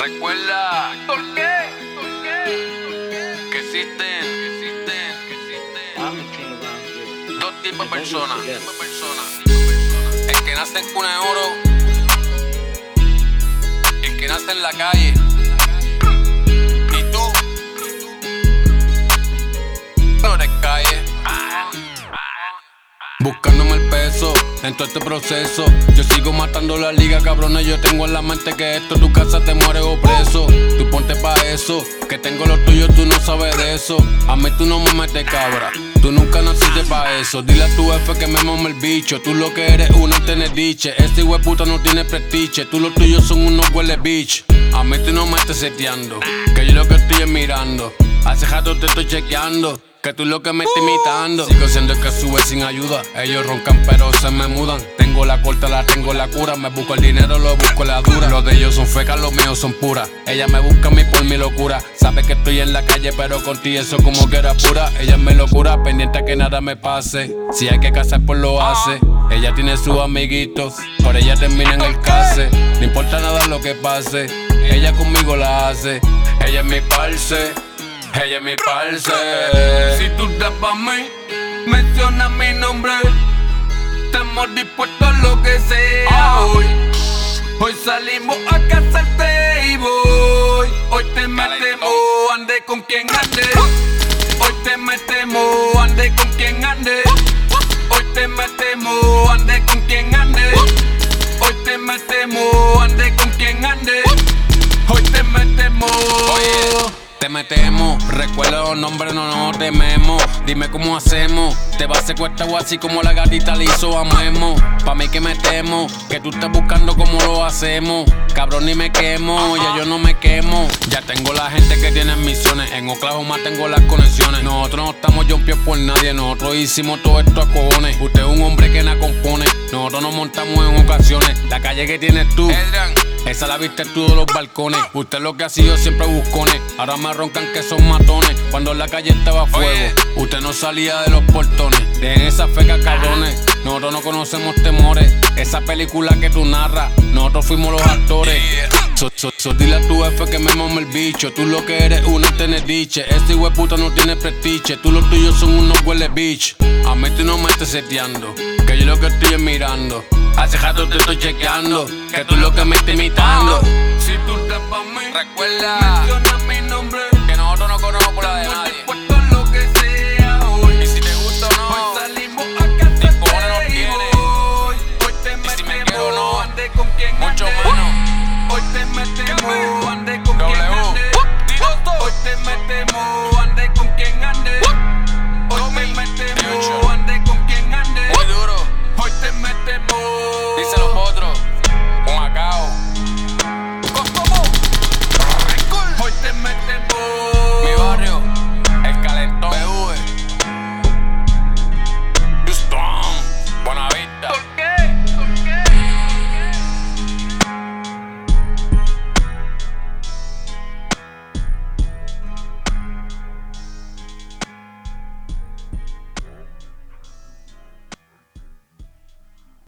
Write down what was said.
Recuerda, ¿por qué? Que existen dos tipos de personas. El que nace en cuna de oro y el que nace en la calle. Y tú no eres calle. Buscándome el peso en todo este proceso. Yo sigo matando la liga, cabrones. Yo tengo en la mente que esto tu casa te mueres o preso. Tú ponte pa' eso, que tengo lo tuyo, tú no sabes de eso. A mí tú no me metes cabra, tú nunca naciste pa' eso. Dile a tu jefe que me mame el bicho. Tú lo que eres una tenediche. Este hueputa no tiene prestige. Tú los tuyos son unos huele bitch. A mí tú no me estés seteando, que yo lo que estoy es mirando. Hace rato te estoy chequeando, que tú lo que me estás imitando. Sigo siendo el que sube sin ayuda. Ellos roncan pero se me mudan. Tengo la corta, la tengo la cura. Me busco el dinero, lo busco la dura. Los de ellos son fecas, los míos son puras. Ella me busca a mí por mi locura. Sabe que estoy en la calle pero contigo eso como que era pura. Ella es mi locura, pendiente a que nada me pase. Si hay que casar pues lo hace. Ella tiene sus amiguitos, por ella termina en el case. No importa nada lo que pase, ella conmigo la hace. Ella es mi parce, ella es mi parce. Si tú estás pa' mí, menciona mi nombre. Estamos dispuestos a lo que sea hoy salimos a casarte y voy. Hoy te metemos, ande con quien ande. Hoy te metemos, ande con quien ande. Hoy te metemos, ande con quien ande. Hoy te metemos, ande con quien ande. Hoy te metemos. Te metemos, recuerda los nombres, no nos tememos. Dime cómo hacemos, te va a secuestrar o así como la gatita le hizo a Memo. Pa' mí que metemos, que tú estás buscando cómo lo hacemos. Cabrón ni me quemo, ya yo no me quemo. Ya tengo la gente que tiene misiones, en Oklahoma tengo las conexiones. Nosotros no estamos jumpios por nadie, nosotros hicimos todo esto a cojones. Usted es un hombre que nada compone, nosotros nos montamos en ocasiones. La calle que tienes tú, esa la viste tú de los balcones. Usted lo que ha sido siempre buscones, ahora me roncan que son matones. Cuando en la calle estaba a fuego, usted no salía de los portones. Dejen esa feca cabrones, nosotros no conocemos temores. Esa película que tú narras, nosotros fuimos los actores. Dile a tu jefe que me mame el bicho. Tú lo que eres una tenediche. Este hueputa no tiene prestige. Tú los tuyos son unos huele bitch. A mí tú no me estés seteando, que yo lo que estoy es mirando. Hace rato te estoy chequeando, que tú lo que me estás imitando. Si tú estás pa' mí, recuerda, menciona mi nombre, que nosotros no conocemos por la de nadie.